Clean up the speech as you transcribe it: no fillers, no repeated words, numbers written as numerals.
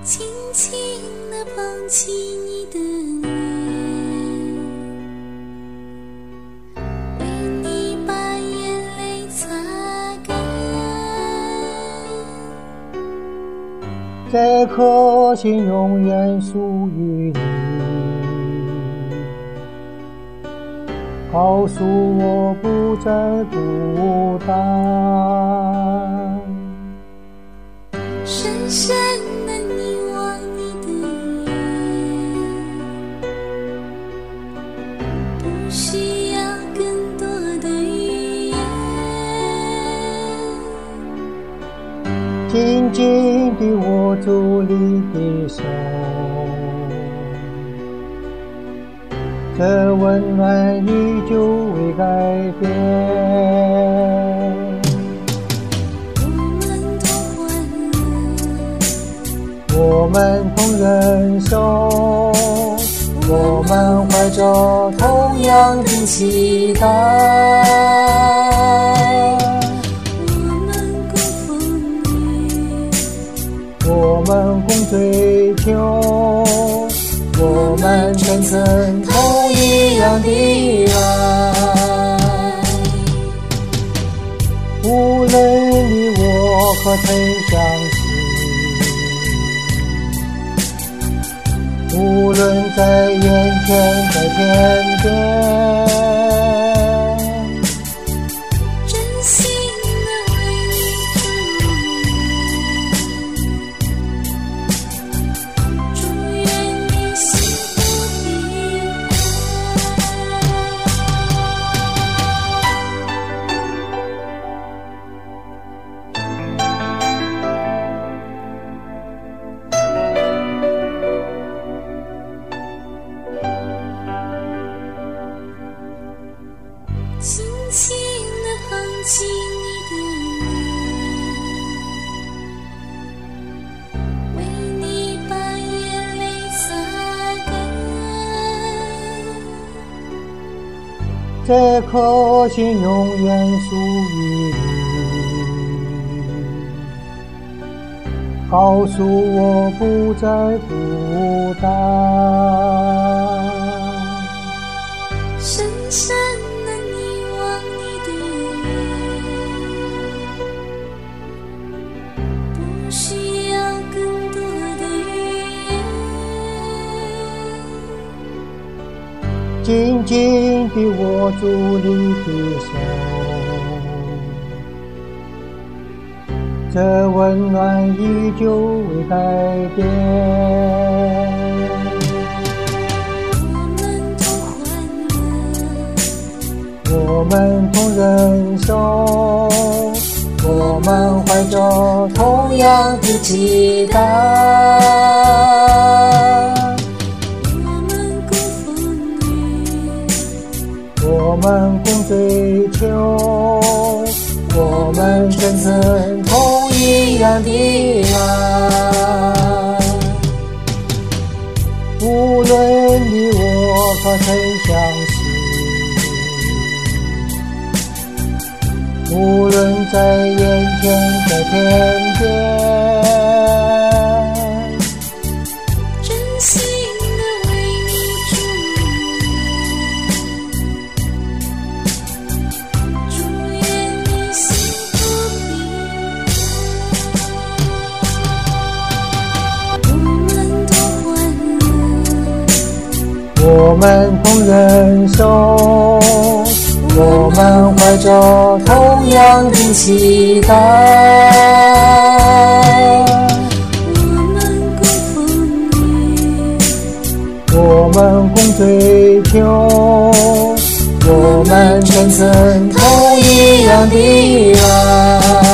轻轻地捧起你的脸，为你把眼泪擦干。 这颗心永远属于你，告诉我不再孤单。 深深地凝望你的眼，不需要更多的语言， 紧紧地握住你的手，这温暖依旧未改变。我们同忍受，我们怀着同样的期待。 我们共风雨， 我们共追求，我们全曾同一样的爱。无论你我可曾相识，无论在眼前在天边， 真心地为你祝愿你幸福平轻轻地捧起你的脸，为你把眼泪擦干。 这颗心永远属于你，告诉我不再孤单。 深深地凝望你的眼，不需要更多的语言， 紧紧地握住你的手，这温暖依旧未改变。我们同忍受，我们怀着同样的期待。 我们共风雨， 我们共追求，我们全曾同一样的爱。无论你我可曾相识，无论在眼前在天边， 真心地为你祝愿你幸福平安。我们同欢乐， 我们同忍受，我们怀着同样的期待。 我们共风雨， 我们共追求，我们全曾同一样的爱。